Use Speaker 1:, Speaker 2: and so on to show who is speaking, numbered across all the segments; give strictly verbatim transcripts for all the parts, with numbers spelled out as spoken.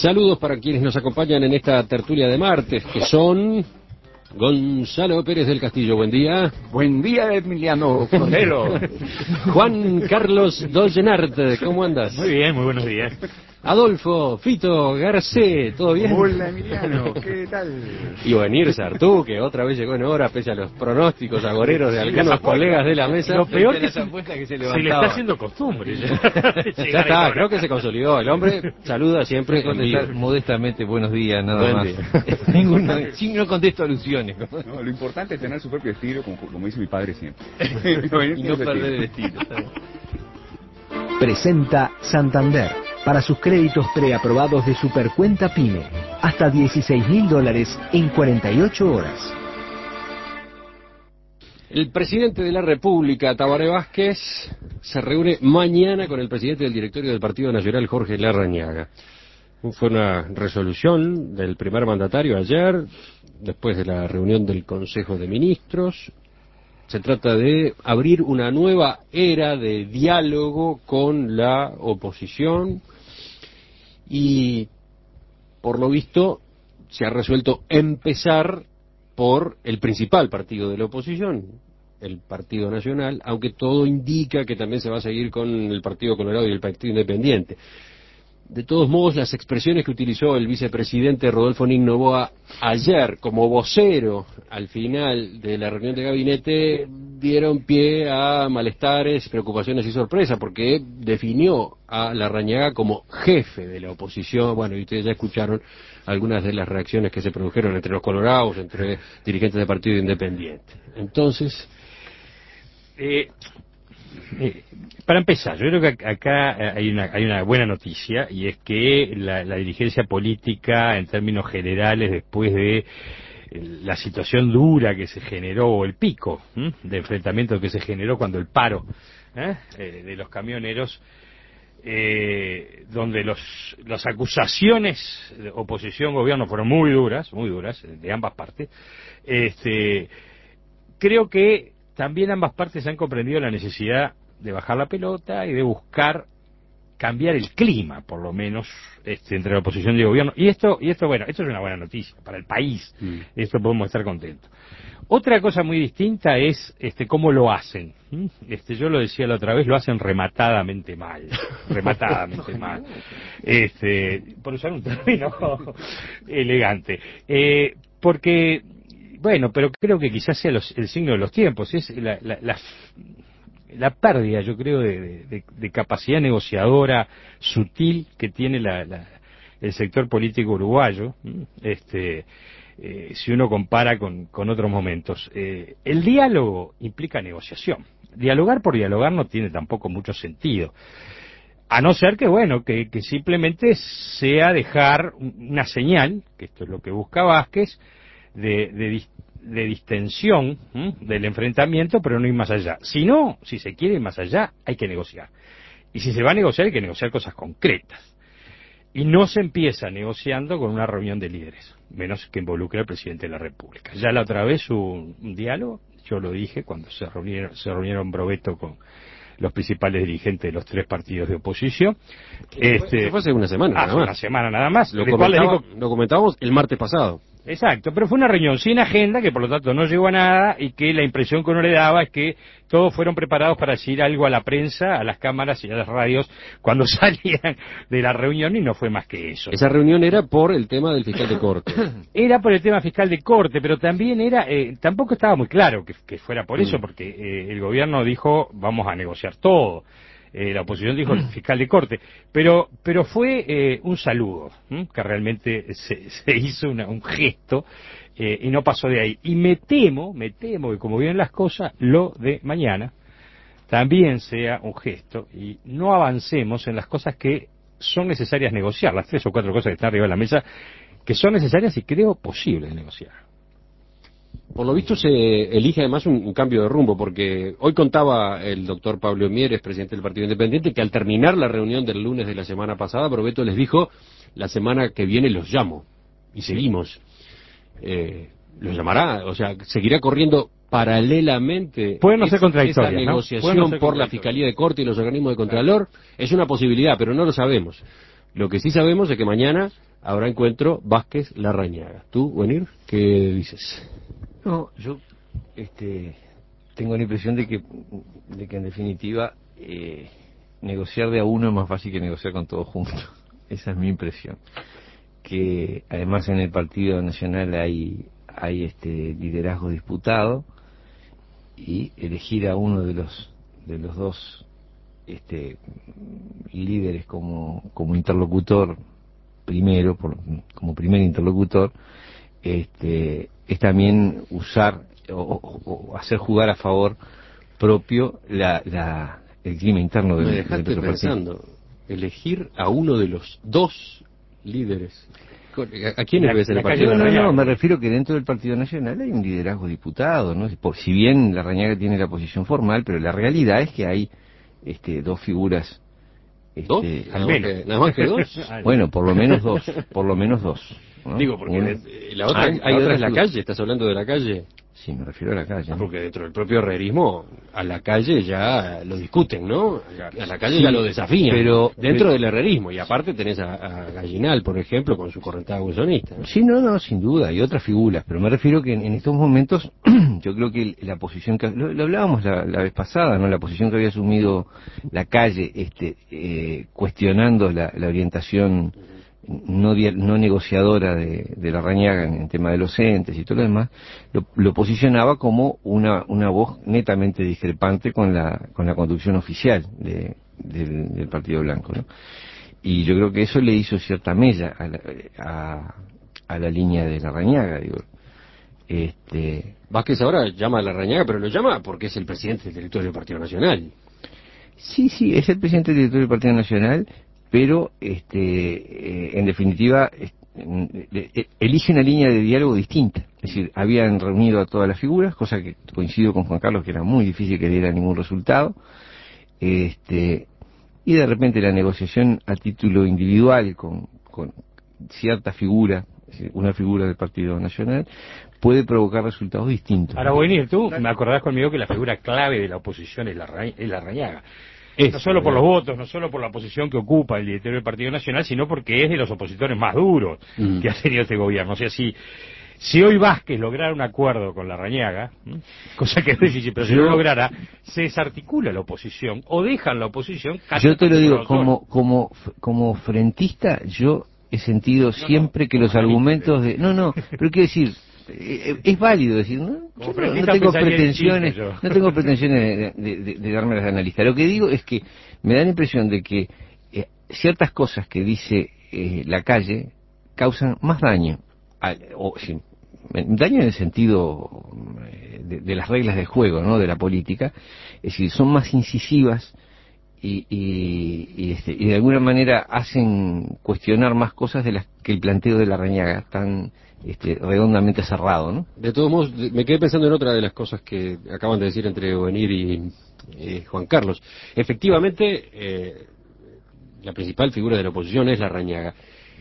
Speaker 1: Saludos para quienes nos acompañan en esta tertulia de martes, que son Gonzalo Pérez del Castillo, buen día.
Speaker 2: Buen día, Emiliano Cordero.
Speaker 1: Juan Carlos Dolgenart, ¿cómo andas?
Speaker 3: Muy bien, muy buenos días.
Speaker 1: Adolfo Fito Garcé, ¿todo bien?
Speaker 2: Hola, Emiliano, ¿qué tal?
Speaker 1: Y venir Sartú, que otra vez llegó en hora, pese a los pronósticos agoreros de algunos colegas de la mesa.
Speaker 3: Lo peor que se,
Speaker 1: que se,
Speaker 3: se le está haciendo costumbre. Ya,
Speaker 1: ya está, creo que se consolidó. El hombre saluda siempre.
Speaker 4: Contestar modestamente buenos días, nada
Speaker 1: Buen
Speaker 4: más.
Speaker 1: Día.
Speaker 4: Ninguno, sí, no contesto alusiones.
Speaker 2: No, lo importante es tener su propio estilo, como, como dice mi padre siempre.
Speaker 4: Y no perder el estilo.
Speaker 5: Presenta Santander para sus créditos preaprobados de Supercuenta Pyme. Hasta dieciséis mil dólares en cuarenta y ocho horas.
Speaker 1: El presidente de la República, Tabaré Vázquez, se reúne mañana con el presidente del directorio del Partido Nacional, Jorge Larrañaga. Fue una resolución del primer mandatario ayer, después de la reunión del Consejo de Ministros. Se trata de abrir una nueva era de diálogo con la oposición y, por lo visto, se ha resuelto empezar por el principal partido de la oposición, el Partido Nacional, aunque todo indica que también se va a seguir con el Partido Colorado y el Partido Independiente. De todos modos, las expresiones que utilizó el vicepresidente Rodolfo Nin Noboa ayer como vocero al final de la reunión de gabinete dieron pie a malestares, preocupaciones y sorpresa, porque definió a Larrañaga como jefe de la oposición. Bueno, y ustedes ya escucharon algunas de las reacciones que se produjeron entre los colorados, entre dirigentes del Partido Independiente. Entonces...
Speaker 3: Eh... Eh, para empezar, yo creo que acá hay una, hay una buena noticia, y es que la, la dirigencia política, en términos generales, después de la situación dura que se generó, o el pico ¿eh? de enfrentamiento que se generó cuando el paro ¿eh? Eh, de los camioneros, eh, donde los las acusaciones de oposición-gobierno fueron muy duras, muy duras, de ambas partes, este, creo que también ambas partes han comprendido la necesidad de bajar la pelota y de buscar cambiar el clima, por lo menos, este, entre la oposición y el gobierno. Y esto, y esto, bueno, esto es una buena noticia para el país. Mm. Esto podemos estar contentos. Otra cosa muy distinta es, este, cómo lo hacen. Este, yo lo decía la otra vez, lo hacen rematadamente mal, rematadamente mal. Este, por usar un término elegante, eh, porque Bueno, pero creo que quizás sea los, el signo de los tiempos, es la, la, la, la pérdida, yo creo, de, de, de capacidad negociadora sutil que tiene la, la, el sector político uruguayo, este, eh, si uno compara con, con otros momentos. Eh, el diálogo implica negociación. Dialogar por dialogar no tiene tampoco mucho sentido. A no ser que, bueno, que, que simplemente sea dejar una señal, que esto es lo que busca Vázquez, de, de, de distensión ¿eh? del enfrentamiento, pero no ir más allá. Si no, si se quiere ir más allá, hay que negociar. Y si se va a negociar, hay que negociar cosas concretas. Y no se empieza negociando con una reunión de líderes, menos que involucre al presidente de la República. Ya la otra vez hubo un, un diálogo, yo lo dije, cuando se reunieron, se reunieron Brovetto con los principales dirigentes de los tres partidos de oposición.
Speaker 1: Este, eso fue hace una semana,
Speaker 3: hace
Speaker 1: nada más.
Speaker 3: una semana nada más.
Speaker 1: Lo, comentaba, dijo, lo comentábamos el martes pasado.
Speaker 3: Exacto, pero fue una reunión sin agenda, que por lo tanto no llegó a nada, y que la impresión que uno le daba es que todos fueron preparados para decir algo a la prensa, a las cámaras y a las radios cuando salían de la reunión, y no fue más que eso.
Speaker 1: Esa reunión era por el tema del fiscal de corte.
Speaker 3: Era por el tema fiscal de corte, pero también era, eh, tampoco estaba muy claro que, que fuera por eso, porque eh, el gobierno dijo, vamos a negociar todo. Eh, la oposición dijo el fiscal de corte, pero pero fue eh, un saludo, ¿eh? que realmente se, se hizo una, un gesto eh, y no pasó de ahí. Y me temo, me temo que como vienen las cosas, lo de mañana también sea un gesto y no avancemos en las cosas que son necesarias negociar, las tres o cuatro cosas que están arriba de la mesa, que son necesarias y creo posibles negociar.
Speaker 1: Por lo visto se elige además un, un cambio de rumbo, porque hoy contaba el doctor Pablo Mieres, presidente del Partido Independiente, que al terminar la reunión del lunes de la semana pasada, Brovetto les dijo, la semana que viene los llamo, y seguimos. Eh, los llamará, o sea, seguirá corriendo paralelamente
Speaker 3: puede no ser contradictoria,
Speaker 1: esa negociación
Speaker 3: ¿no? No ser
Speaker 1: por la Fiscalía de Corte y los organismos de Contralor. Es una posibilidad, pero no lo sabemos. Lo que sí sabemos es que mañana habrá encuentro Vázquez-Larrañaga. ¿Tú, Buenir, qué dices?
Speaker 4: No, yo este, tengo la impresión de que, de que en definitiva eh, negociar de a uno es más fácil que negociar con todos juntos. Esa es mi impresión. Que además en el Partido Nacional hay, hay este liderazgo disputado y elegir a uno de los de los dos este líderes como como interlocutor primero por, como primer interlocutor este es también usar o, o, o hacer jugar a favor propio la, la el clima interno del,
Speaker 1: Me dejaste
Speaker 4: del
Speaker 1: pensando
Speaker 4: partido.
Speaker 1: elegir a uno de los dos líderes. ¿A, a quiénes
Speaker 3: La-
Speaker 1: ves en
Speaker 3: la
Speaker 1: el partido?
Speaker 3: calle
Speaker 4: No, no,
Speaker 3: Larrañaga.
Speaker 4: no, me refiero que dentro del Partido Nacional hay un liderazgo diputado, ¿no? Por, si bien Larrañaga tiene la posición formal, pero la realidad es que hay este, dos figuras. Este,
Speaker 1: ¿Dos?
Speaker 3: Al
Speaker 1: Nada más
Speaker 3: menos.
Speaker 1: que, nada más que dos.
Speaker 4: Bueno, por lo menos dos, por lo menos dos. ¿no?
Speaker 1: Digo, porque
Speaker 4: Uno-
Speaker 1: eh, la otra,
Speaker 4: Hay-
Speaker 1: la
Speaker 4: hay
Speaker 1: otra
Speaker 4: otras
Speaker 1: es la
Speaker 4: figuras.
Speaker 1: calle, estás hablando de la calle.
Speaker 4: Sí, me refiero a la calle. ¿no?
Speaker 1: Porque dentro del propio herrerismo, a la calle ya lo discuten, ¿no? A la calle
Speaker 4: Sí,
Speaker 1: ya lo desafían.
Speaker 4: pero-
Speaker 1: dentro
Speaker 4: pero-
Speaker 1: del herrerismo. Y aparte tenés a, a Gallinal, por ejemplo, con su correntada wilsonista, ¿no?
Speaker 4: Sí, no, no, sin duda, hay otras figuras, pero me refiero que en, en estos momentos, yo creo que el- la posición que, lo, lo hablábamos la, la vez pasada, ¿no? La posición que había asumido la calle, este, eh, cuestionando la, la orientación no, dia- no negociadora de, de Larrañaga en el tema de los entes y todo lo demás, lo, lo posicionaba como una, una voz netamente discrepante con la, con la conducción oficial de- del, del Partido Blanco, ¿no? Y yo creo que eso le hizo cierta mella a la, a, a la línea de Larrañaga, digo. Este,
Speaker 1: Vázquez ahora llama a Larrañaga, pero lo llama porque es el presidente del directorio del Partido Nacional.
Speaker 4: sí, sí, es el presidente del directorio del Partido Nacional, pero este, eh, en definitiva es- eh, eh, elige una línea de diálogo distinta. Es decir, habían reunido a todas las figuras, cosa que coincido con Juan Carlos que era muy difícil que diera ningún resultado. Este, y de repente la negociación a título individual con, con cierta figura, es decir, una figura del Partido Nacional, puede provocar resultados distintos.
Speaker 3: Ahora, Buenir, tú me acordarás conmigo que la figura clave de la oposición es la, es la Larrañaga.
Speaker 1: Es,
Speaker 3: No solo por
Speaker 1: ¿verdad?
Speaker 3: los votos, no solo por la posición que ocupa el directorio del Partido Nacional, sino porque es de los opositores más duros
Speaker 1: Mm.
Speaker 3: que ha tenido este gobierno. O sea, si, si hoy Vázquez lograra un acuerdo con Larrañaga, ¿m? Cosa que es difícil, pero si
Speaker 4: Yo-
Speaker 3: lo lograra, se desarticula la oposición o dejan la oposición casi
Speaker 4: Yo te lo
Speaker 3: hasta
Speaker 4: digo,
Speaker 3: por
Speaker 4: como, como, como frentista, yo he sentido siempre que
Speaker 3: como
Speaker 4: los
Speaker 3: analista,
Speaker 4: argumentos de... No, no, pero quiero decir, eh, es válido decir, no,
Speaker 3: Como
Speaker 4: yo no,
Speaker 3: frentista
Speaker 4: no tengo
Speaker 3: pensaría
Speaker 4: pretensiones,
Speaker 3: distinto yo.
Speaker 4: no tengo pretensiones de, de, de, de darme las de analista. Lo que digo es que me da la impresión de que eh, ciertas cosas que dice eh, la calle causan más daño, al- o sí, daño en el sentido eh, de, de las reglas del juego, ¿no? De la política, es decir, son más incisivas y, y, y, este, y de alguna manera hacen cuestionar más cosas de las que el planteo de Larrañaga, tan este, redondamente cerrado, ¿no?
Speaker 1: De todos modos, de- me quedé pensando en otra de las cosas que acaban de decir entre Buenir y eh, Juan Carlos. Efectivamente, eh, la principal figura de la oposición es Larrañaga.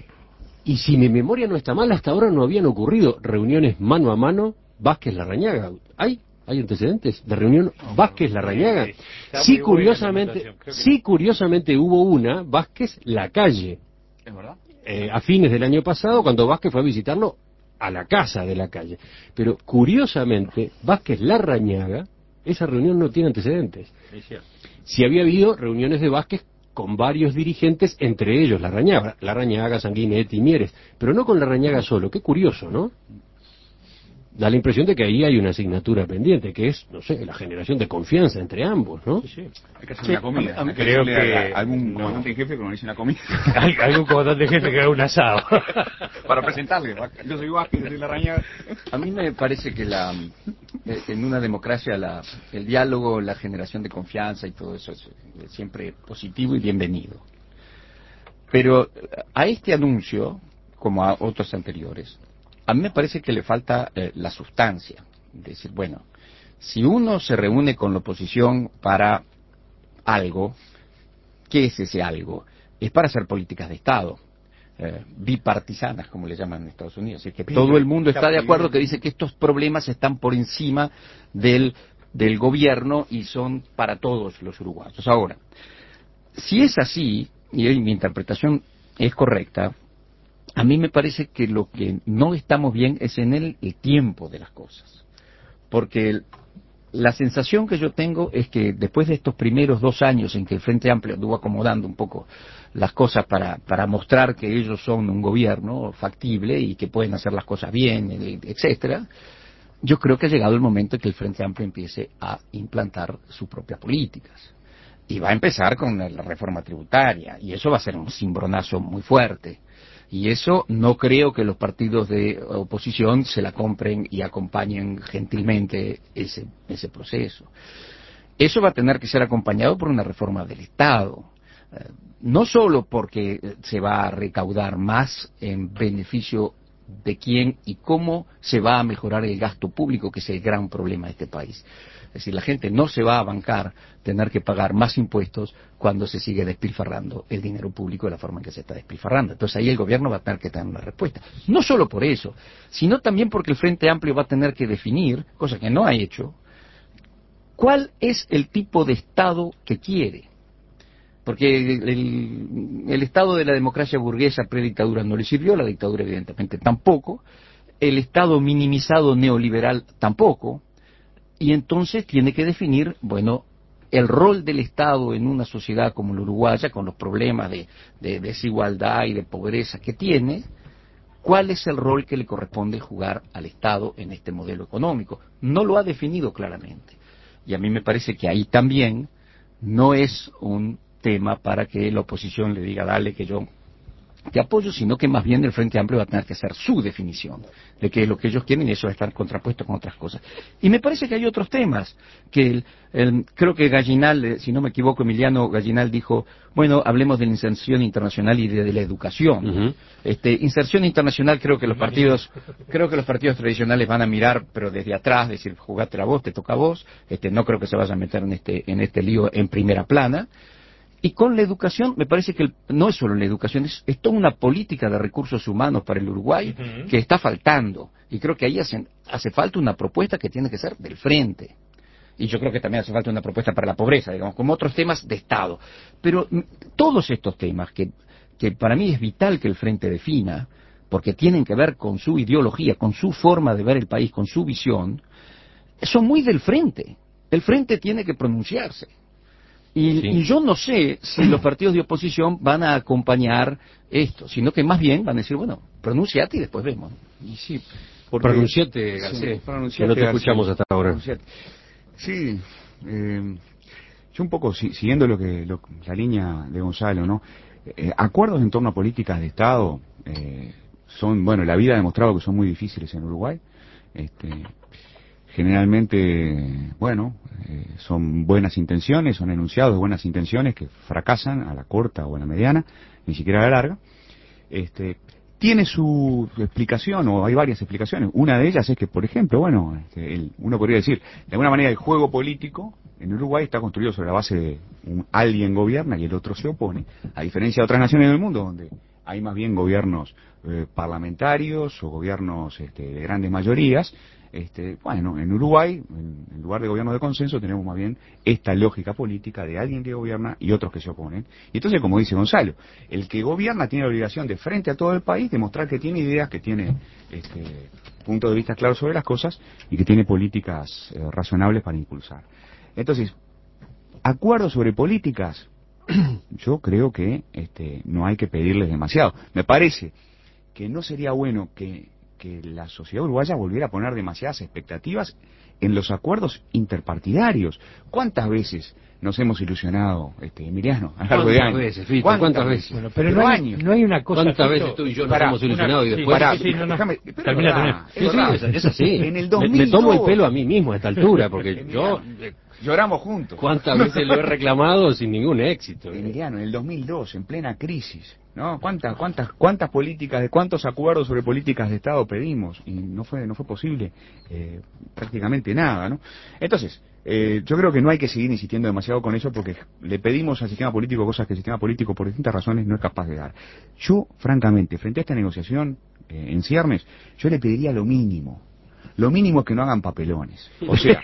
Speaker 1: Y si mi memoria no está mal, hasta ahora no habían ocurrido reuniones mano a mano Vázquez-Larrañaga. ¿Hay? ¿Hay antecedentes de reunión Vázquez-Larrañaga?
Speaker 3: Sí, está
Speaker 1: Sí,
Speaker 3: muy buena la
Speaker 1: curiosamente,
Speaker 3: anotación, creo que
Speaker 1: sí, curiosamente hubo una Vázquez-Lacalle.
Speaker 2: ¿Es verdad?
Speaker 1: eh, a fines del año pasado, cuando Vázquez fue a visitarlo a la casa de la calle. Pero curiosamente, Vázquez Larrañaga, esa reunión no tiene antecedentes.
Speaker 3: Es cierto.
Speaker 1: Si había habido reuniones de Vázquez con varios dirigentes, entre ellos Larrañaga, Larrañaga, Sanguinetti, Mieres, pero no con Larrañaga solo. Qué curioso, ¿no? Da la impresión de que ahí hay una asignatura pendiente, que es, no sé, la generación de confianza entre ambos, ¿no?
Speaker 3: Sí, sí.
Speaker 2: Hay que hacer
Speaker 3: Sí,
Speaker 2: una comida.
Speaker 3: a mí-
Speaker 2: Hay que
Speaker 3: creo
Speaker 2: decirle
Speaker 3: que-
Speaker 2: a, a algún
Speaker 3: no.
Speaker 2: comandante en jefe que organice una comida.
Speaker 3: Hay algún comandante jefe que haga un asado.
Speaker 2: Para presentarle. Yo soy Vázquez, yo soy Larrañaga.
Speaker 6: A mí me parece que la, eh, en una democracia la, el diálogo, la generación de confianza y todo eso es eh, siempre positivo y bienvenido. Pero a este anuncio, como a otros anteriores, a mí me parece que le falta eh, la sustancia. Es decir, bueno, si uno se reúne con la oposición para algo, ¿qué es ese algo? Es para hacer políticas de Estado. Eh, bipartisanas, como le llaman en Estados Unidos, es que todo el mundo está de acuerdo que dice que estos problemas están por encima del, del gobierno y son para todos los uruguayos. Ahora, si es así, y mi interpretación es correcta. A mí me parece que lo que no estamos bien es en el, el tiempo de las cosas. Porque el, la sensación que yo tengo es que después de estos primeros dos años en que el Frente Amplio anduvo acomodando un poco las cosas para, para mostrar que ellos son un gobierno factible y que pueden hacer las cosas bien, etcétera, yo creo que ha llegado el momento en que el Frente Amplio empiece a implantar sus propias políticas. Y va a empezar con la reforma tributaria, y eso va a ser un cimbronazo muy fuerte. Y eso no creo que los partidos de oposición se la compren y acompañen gentilmente ese, ese proceso. Eso va a tener que ser acompañado por una reforma del Estado. Eh, no solo porque se va a recaudar más en beneficio de quién y cómo se va a mejorar el gasto público, que es el gran problema de este país. Es decir, la gente no se va a bancar tener que pagar más impuestos cuando se sigue despilfarrando el dinero público de la forma en que se está despilfarrando. Entonces ahí el gobierno va a tener que tener una respuesta. No solo por eso, sino también porque el Frente Amplio va a tener que definir, cosa que no ha hecho, cuál es el tipo de Estado que quiere. Porque el, el, el Estado de la democracia burguesa predictadura no le sirvió, la dictadura evidentemente tampoco, el Estado minimizado neoliberal tampoco, y entonces tiene que definir, bueno, el rol del Estado en una sociedad como la uruguaya, con los problemas de, de desigualdad y de pobreza que tiene, cuál es el rol que le corresponde jugar al Estado en este modelo económico. No lo ha definido claramente. Y a mí me parece que ahí también no es un tema para que la oposición le diga, dale que yo te apoyo, sino que más bien el Frente Amplio va a tener que hacer su definición de qué es lo que ellos quieren, y eso va a estar contrapuesto con otras cosas. Y me parece que hay otros temas, que el, el, creo que Gallinal, si no me equivoco, Emiliano Gallinal dijo, bueno, hablemos de la inserción internacional y de, de la educación. Uh-huh. Este, inserción internacional creo que los partidos, creo que los partidos tradicionales van a mirar, pero desde atrás, decir, jugate la vos, te toca a vos, este, no creo que se vayan a meter en este, en este lío en primera plana. Y con la educación, me parece que el, no es solo la educación, es, es toda una política de recursos humanos para el Uruguay uh-huh. que está faltando. Y creo que ahí hace, hace falta una propuesta que tiene que ser del frente. Y yo creo que también hace falta una propuesta para la pobreza, digamos, como otros temas de Estado. Pero todos estos temas, que, que para mí es vital que el frente defina, porque tienen que ver con su ideología, con su forma de ver el país, con su visión, son muy del frente. El frente tiene que pronunciarse. Y, sí. y yo no sé si los partidos de oposición van a acompañar esto, sino que más bien van a decir, bueno, pronunciate y después vemos.
Speaker 1: Y sí, porque, pronunciate, Garcés, sí, pronunciate, que no te Garcés, escuchamos hasta ahora. Pronunciate.
Speaker 2: Sí, eh, yo un poco si, siguiendo lo que lo, la línea de Gonzalo, ¿no? Eh, acuerdos en torno a políticas de Estado eh, son, bueno, la vida ha demostrado que son muy difíciles en Uruguay. Este, generalmente, bueno, eh, son buenas intenciones, son enunciados de buenas intenciones que fracasan a la corta o a la mediana, ni siquiera a la larga. Este, tiene su explicación, o hay varias explicaciones. Una de ellas es que, por ejemplo, bueno, este, el, uno podría decir, de alguna manera el juego político en Uruguay está construido sobre la base de un, alguien gobierna y el otro se opone, a diferencia de otras naciones del mundo donde hay más bien gobiernos eh, parlamentarios o gobiernos este, de grandes mayorías. Este, bueno, en Uruguay, en, en lugar de gobierno de consenso, tenemos más bien esta lógica política de alguien que gobierna y otros que se oponen. Y entonces, como dice Gonzalo, el que gobierna tiene la obligación de, frente a todo el país, demostrar que tiene ideas, que tiene este, puntos de vista claros sobre las cosas y que tiene políticas eh, razonables para impulsar. Entonces, acuerdos sobre políticas, yo creo que este, no hay que pedirles demasiado. Me parece que no sería bueno que que la sociedad uruguaya volviera a poner demasiadas expectativas en los acuerdos interpartidarios. ¿Cuántas veces nos hemos ilusionado, este, Emiliano, a lo largo de años?
Speaker 1: Veces, Fito, ¿Cuántas, ¿Cuántas veces?
Speaker 3: Bueno, pero, pero no, hay, años. no hay una cosa...
Speaker 1: ¿Cuántas Fito? veces tú y yo nos pará, hemos ilusionado una, y después...
Speaker 3: Sí, sí, sí, no, no. Déjame,
Speaker 1: termina, termina. Sí, sí, es, es así. En el dos mil dos, me, me tomo el pelo a mí mismo a esta altura, porque yo...
Speaker 2: Lloramos juntos.
Speaker 1: ¿Cuántas veces lo he reclamado sin ningún éxito?
Speaker 2: Emiliano, en el dos mil dos, en plena crisis, ¿no? ¿Cuántas, cuántas, cuántas políticas, de cuántos acuerdos sobre políticas de Estado pedimos? Y no fue, no fue posible eh, prácticamente nada, ¿no? Entonces, eh, yo creo que no hay que seguir insistiendo demasiado con eso porque le pedimos al sistema político cosas que el sistema político por distintas razones no es capaz de dar. Yo, francamente, frente a esta negociación eh, en ciernes, yo le pediría lo mínimo. lo mínimo es que no hagan papelones. O sea,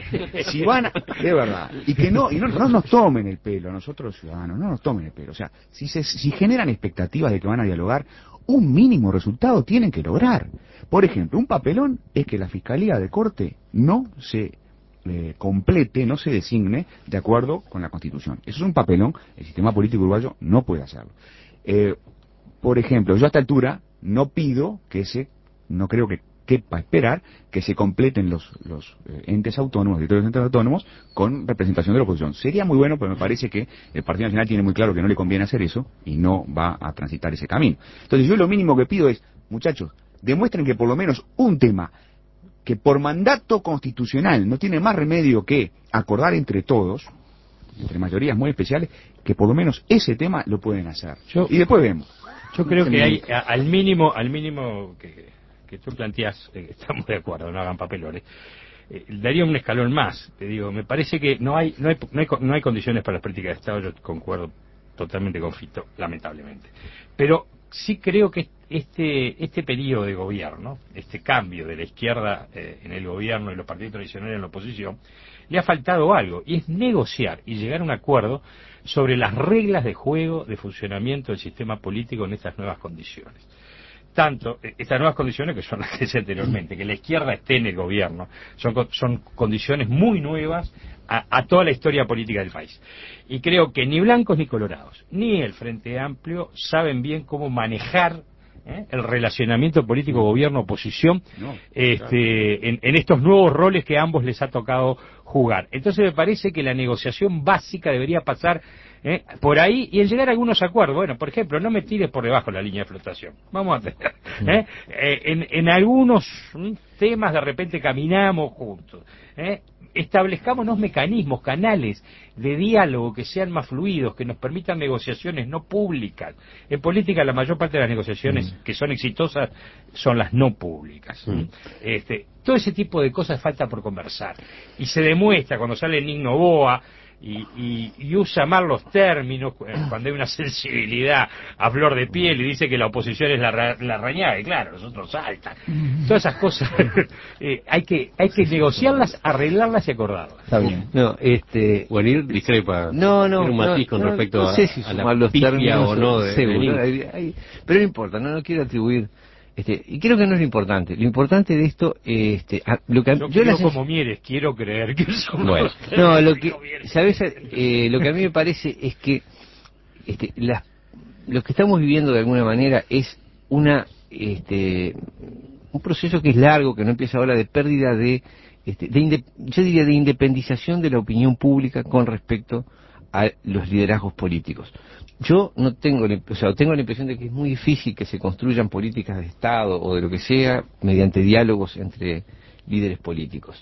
Speaker 2: si van, a, de verdad, y que no, y no, no nos tomen el pelo, a nosotros los ciudadanos, no nos tomen el pelo. O sea, si se, si generan expectativas de que van a dialogar, un mínimo resultado tienen que lograr. Por ejemplo, un papelón es que la Fiscalía de Corte no se eh, complete, no se designe de acuerdo con la Constitución. Eso es un papelón, el sistema político uruguayo no puede hacerlo. Eh, por ejemplo, yo a esta altura no pido que se, no creo que quepa esperar que se completen los, los eh, entes autónomos, directorios de entes autónomos, con representación de la oposición. Sería muy bueno, pero me parece que el Partido Nacional tiene muy claro que no le conviene hacer eso y no va a transitar ese camino. Entonces yo lo mínimo que pido es, muchachos, demuestren que por lo menos un tema que por mandato constitucional no tiene más remedio que acordar entre todos, entre mayorías muy especiales, que por lo menos ese tema lo pueden hacer. Yo, y después vemos.
Speaker 3: Yo creo que hay, a, al mínimo, al mínimo que, que tú planteas, eh, estamos de acuerdo, no hagan papelones. Eh, daría un escalón más, te digo, me parece que no hay, no hay, no hay, no hay condiciones para las políticas de Estado, yo concuerdo totalmente con Fito, lamentablemente. Pero sí creo que este, este periodo de gobierno, este cambio de la izquierda eh, en el gobierno y los partidos tradicionales en la oposición, le ha faltado algo, y es negociar y llegar a un acuerdo sobre las reglas de juego de funcionamiento del sistema político en estas nuevas condiciones. Tanto, estas nuevas condiciones que son las que decía anteriormente, que la izquierda esté en el gobierno, son, son condiciones muy nuevas a, a toda la historia política del país. Y creo que ni blancos ni colorados, ni el Frente Amplio saben bien cómo manejar ¿eh? el relacionamiento político gobierno-oposición no, este, claro. en, en estos nuevos roles que a ambos les ha tocado jugar. Entonces me parece que la negociación básica debería pasar ¿eh? por ahí y el llegar a algunos acuerdos. Bueno, por ejemplo, no me tires por debajo la línea de flotación. Vamos a tener. ¿eh? Eh, en, en algunos temas de repente caminamos juntos. ¿eh? Establezcamos unos mecanismos, canales de diálogo que sean más fluidos, que nos permitan negociaciones no públicas. En política la mayor parte de las negociaciones mm. que son exitosas son las no públicas. Mm. Este, todo ese tipo de cosas falta por conversar. Y se demuestra cuando sale Nick Noboa y, y, y usa mal los términos, cuando hay una sensibilidad a flor de piel y dice que la oposición es la, la Rañaga, y claro, nosotros saltan. Todas esas cosas eh, hay que hay que negociarlas, arreglarlas y acordarlas.
Speaker 4: Está bien. No, este...
Speaker 1: Juanil discrepa.
Speaker 4: No, no,
Speaker 1: tiene un matiz
Speaker 4: no,
Speaker 1: con
Speaker 4: no,
Speaker 1: respecto
Speaker 4: no
Speaker 1: a,
Speaker 4: sé si
Speaker 1: a la
Speaker 4: los
Speaker 1: pifia o no de,
Speaker 4: seguro,
Speaker 1: de
Speaker 4: hay, hay, pero no importa, no, no quiero atribuir. Este, y creo que no es lo importante. Lo importante de esto, este, a, lo que
Speaker 3: yo, yo quiero como Mieres, quiero creer que somos
Speaker 4: bueno, no, lo que, sabes, eh, lo que a mí me parece es que, este, las, lo que estamos viviendo de alguna manera es una, este, un proceso que es largo, que no empieza ahora, de pérdida de, este, de inde, yo diría de independización de la opinión pública con respecto a los liderazgos políticos. Yo no tengo, o sea, tengo la impresión de que es muy difícil que se construyan políticas de Estado o de lo que sea mediante diálogos entre líderes políticos.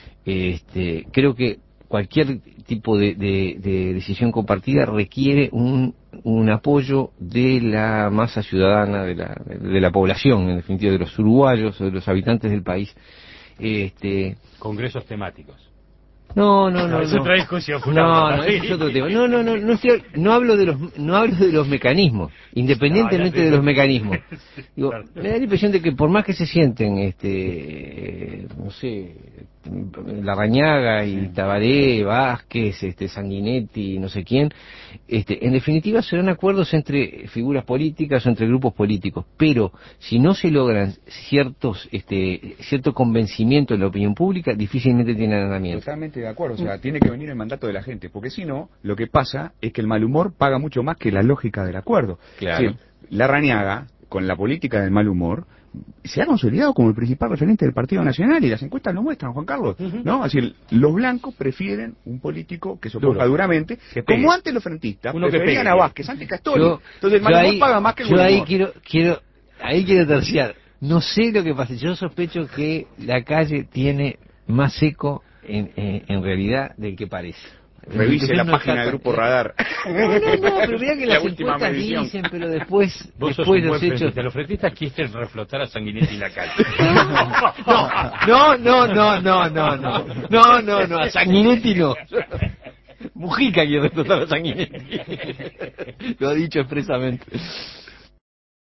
Speaker 4: Este, creo que cualquier tipo de, de, de decisión compartida requiere un, un apoyo de la masa ciudadana, de la, de la población, en definitiva, de los uruguayos, de los habitantes del país. Este,
Speaker 3: Congresos temáticos.
Speaker 4: No, no, no.
Speaker 3: Es
Speaker 4: no.
Speaker 3: otra discusión.
Speaker 4: No, no, ese es otro tema. No, no, no, no, estoy, no hablo de los, no hablo de los mecanismos, independientemente no, de los mecanismos. Digo, me da la impresión de que por más que se sienten, este, eh, no sé, Larrañaga y Tabaré, Vázquez, este, Sanguinetti, no sé quién, este, en definitiva serán acuerdos entre figuras políticas o entre grupos políticos, pero si no se logran ciertos, este, cierto convencimiento en la opinión pública, difícilmente tienen andamiento.
Speaker 2: Totalmente de acuerdo, o sea, tiene que venir el mandato de la gente, porque si no, lo que pasa es que el mal humor paga mucho más que la lógica del acuerdo.
Speaker 1: Claro.
Speaker 2: Sí, Larrañaga, con la política del mal humor, se ha consolidado como el principal referente del Partido Nacional, y las encuestas lo muestran, Juan Carlos, uh-huh. ¿no? Así, los blancos prefieren un político que soporta Duro. duramente, como antes los frentistas Uno preferían que a Vázquez, antes Castori. Yo, Entonces el mal humor ahí, paga más que el
Speaker 4: Yo
Speaker 2: buen
Speaker 4: ahí
Speaker 2: humor.
Speaker 4: quiero, quiero, ahí quiero terciar. No sé lo que pasa, yo sospecho que la calle tiene más eco en, en, en realidad del que parece.
Speaker 2: Revise la no página del Grupo Radar.
Speaker 4: No, no, no, pero mira que las encuestas dicen, pero después,
Speaker 3: Vos
Speaker 4: después
Speaker 3: sos
Speaker 4: los hechos...
Speaker 3: Los frentistas quieren reflotar a Sanguinetti y la calle.
Speaker 4: No, no, no, no, no, no, no, no, no, a Sanguinetti no. Mujica quiere reflotar a Sanguinetti. Lo ha dicho expresamente.